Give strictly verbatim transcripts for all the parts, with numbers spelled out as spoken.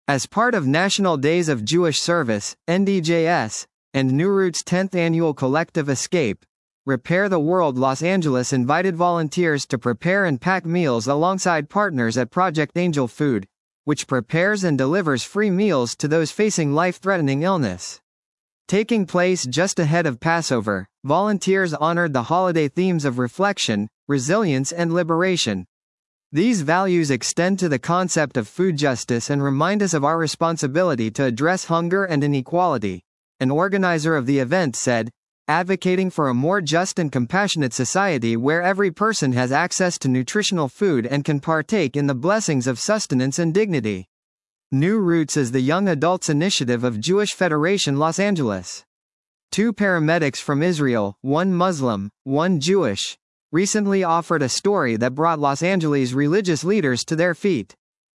As part of National Days of Jewish Service, N D J S, and New Roots' tenth annual collective Escape, Repair the World Los Angeles invited volunteers to prepare and pack meals alongside partners at Project Angel Food, which prepares and delivers free meals to those facing life-threatening illness. Taking place just ahead of Passover, volunteers honored the holiday themes of reflection, resilience and liberation. These values extend to the concept of food justice and remind us of our responsibility to address hunger and inequality, an organizer of the event said, advocating for a more just and compassionate society where every person has access to nutritional food and can partake in the blessings of sustenance and dignity. New Roots is the young adults initiative of Jewish Federation Los Angeles. Two paramedics from Israel, one Muslim, one Jewish, recently offered a story that brought Los Angeles religious leaders to their feet.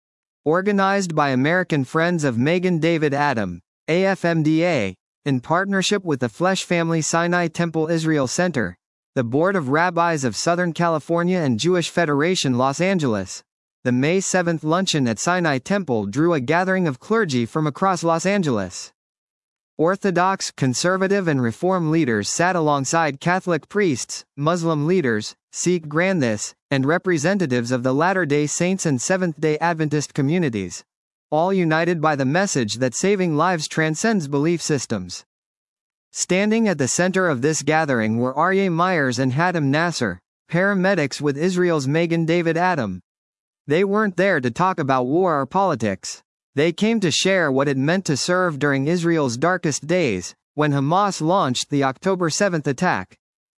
Organized by American Friends of Megan David Adam, A F M D A, in partnership with the Flesh Family Sinai Temple Israel Center, the Board of Rabbis of Southern California and Jewish Federation Los Angeles, the May seventh luncheon at Sinai Temple drew a gathering of clergy from across Los Angeles. Orthodox, conservative and Reform leaders sat alongside Catholic priests, Muslim leaders, Sikh Granthis, and representatives of the Latter-day Saints and Seventh-day Adventist communities, all united by the message that saving lives transcends belief systems. Standing at the center of this gathering were Aryeh Myers and Hatem Nasser, paramedics with Israel's Megan David Adam. They weren't there to talk about war or politics. They came to share what it meant to serve during Israel's darkest days, when Hamas launched the October seventh attack.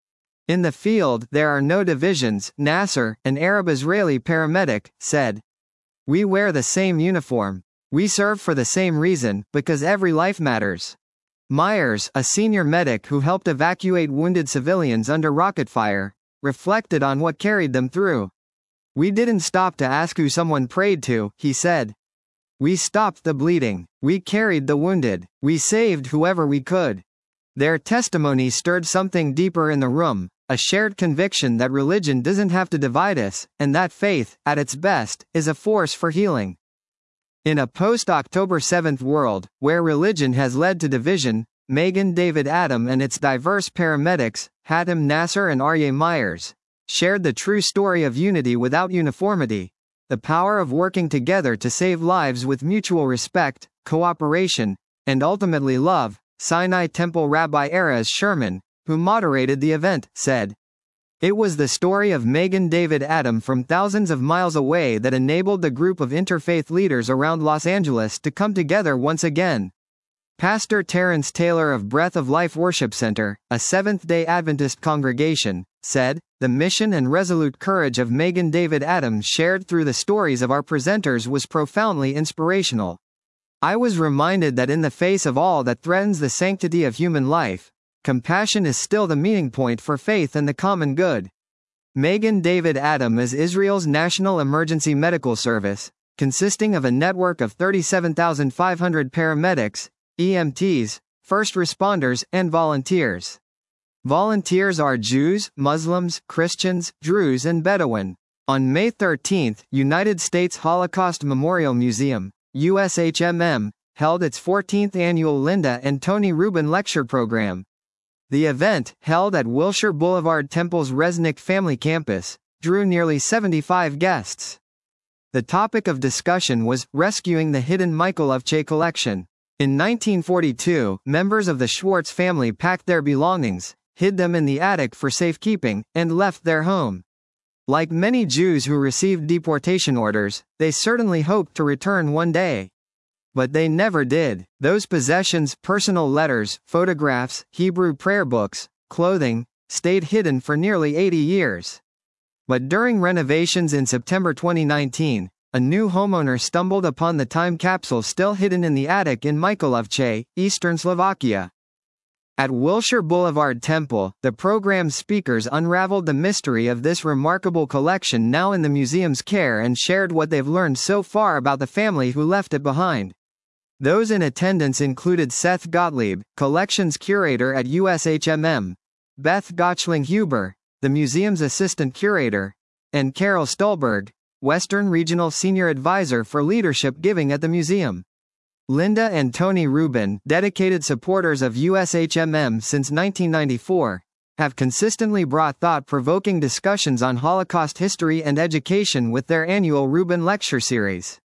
In the field, there are no divisions, Nasser, an Arab-Israeli paramedic, said. We wear the same uniform. We serve for the same reason, because every life matters. Myers, a senior medic who helped evacuate wounded civilians under rocket fire, reflected on what carried them through. We didn't stop to ask who someone prayed to, he said. We stopped the bleeding. We carried the wounded. We saved whoever we could. Their testimony stirred something deeper in the room, a shared conviction that religion doesn't have to divide us, and that faith, at its best, is a force for healing. In a post-October seventh world, where religion has led to division, Megan David Adam and its diverse paramedics, Hatem Nasser and Aryeh Myers, shared the true story of unity without uniformity, the power of working together to save lives with mutual respect, cooperation, and ultimately love, Sinai Temple Rabbi Erez Sherman, who moderated the event, said. It was the story of Megan David Adam from thousands of miles away that enabled the group of interfaith leaders around Los Angeles to come together once again. Pastor Terrence Taylor of Breath of Life Worship Center, a Seventh-day Adventist congregation, said, the mission and resolute courage of Megan David Adam shared through the stories of our presenters was profoundly inspirational. I was reminded that in the face of all that threatens the sanctity of human life, compassion is still the meeting point for faith and the common good. Megan David Adam is Israel's National Emergency Medical Service, consisting of a network of thirty-seven thousand five hundred paramedics, E M Ts, first responders, and volunteers. Volunteers are Jews, Muslims, Christians, Druze and Bedouin. On May thirteenth, United States Holocaust Memorial Museum, U S H M M, held its fourteenth annual Linda and Tony Rubin Lecture Program. The event, held at Wilshire Boulevard Temple's Resnick Family Campus, drew nearly seventy-five guests. The topic of discussion was rescuing the hidden Mykolaiv collection. In nineteen forty-two, members of the Schwartz family packed their belongings, hid them in the attic for safekeeping, and left their home. Like many Jews who received deportation orders, they certainly hoped to return one day. But they never did. Those possessions, personal letters, photographs, Hebrew prayer books, clothing, stayed hidden for nearly eighty years. But during renovations in September twenty nineteen, a new homeowner stumbled upon the time capsule still hidden in the attic in Mykolaiv, eastern Slovakia. At Wilshire Boulevard Temple, the program's speakers unraveled the mystery of this remarkable collection now in the museum's care and shared what they've learned so far about the family who left it behind. Those in attendance included Seth Gottlieb, collections curator at U S H M M, Beth Gottschling-Huber, the museum's assistant curator, and Carol Stolberg, Western Regional Senior Advisor for Leadership Giving at the museum. Linda and Tony Rubin, dedicated supporters of U S H M M since nineteen ninety-four, have consistently brought thought-provoking discussions on Holocaust history and education with their annual Rubin Lecture Series.